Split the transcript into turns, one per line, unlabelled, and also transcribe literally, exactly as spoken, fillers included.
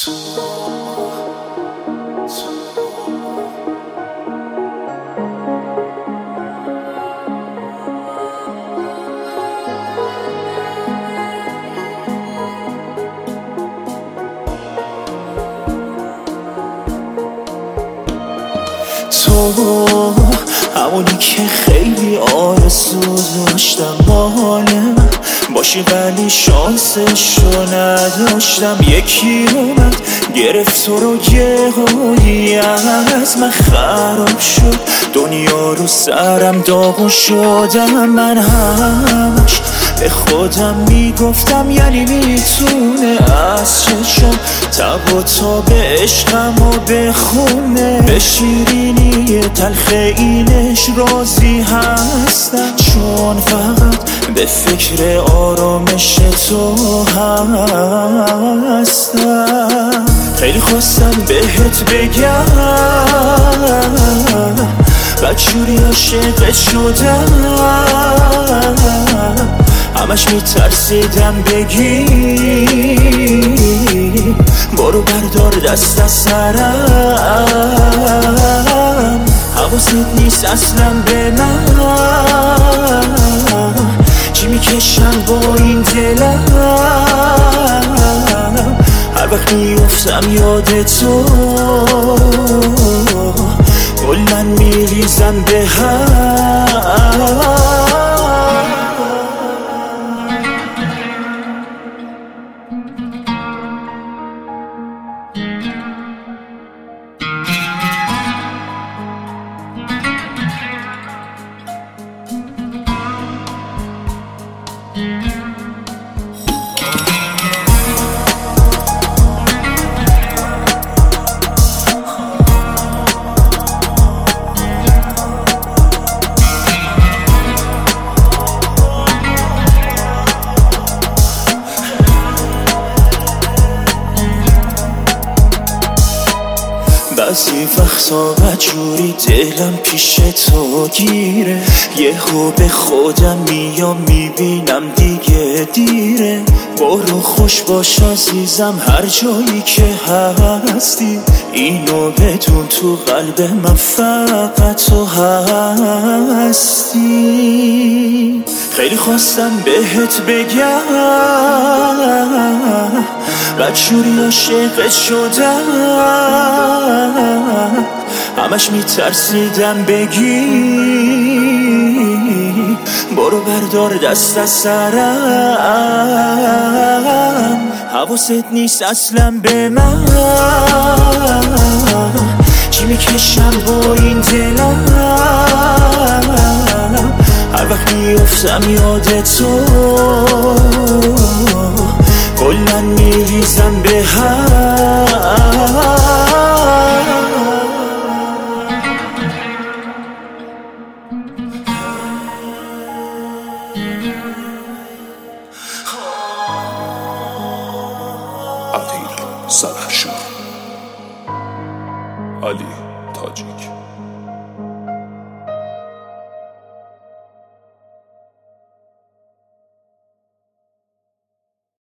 تو همونی که خیلی آرزو داشتم مال من باشی، ولی شانسشو نداشتم. یکی اومد گرفت تو رو، یهویی از من خراب شد. دنیا رو سرم داغون شدم. من همش به خودم میگفتم یعنی میتونه از چشم تب و تاب عشقم و بخونه. به شیرینی تلخ اینش راضی هستم، چون فقط به فکر آرامش تو هستم. خیلی خواستم بهت بگم بدجوری عاشقت شدم، همش میترسیدم بگی برو بردار دست از سرم. حواست نیست اصلا به من، چی میکشم با این دلم. هر وقت میفتم یاد تو کلاً میریزم به هم. بعضی وقتا بدجوری دلم پیش تو گیره، یهو به خودم میام میبینم دیگه دیره. برو خوش باش عزیزم هر جایی که هستی، اینو بدون تو قلب من فقط تو هستی. خیلی خواستم بهت بگم بدجوری عاشقت شدم، همش میترسیدم بگی برو بردار دست از سرم. حواست نیست اصلا به من، چی میکشم با این دلم. هر وقت میفتم یاد تو کلاً میریزم به هم.
عادل سرخشور، علی تاجیک.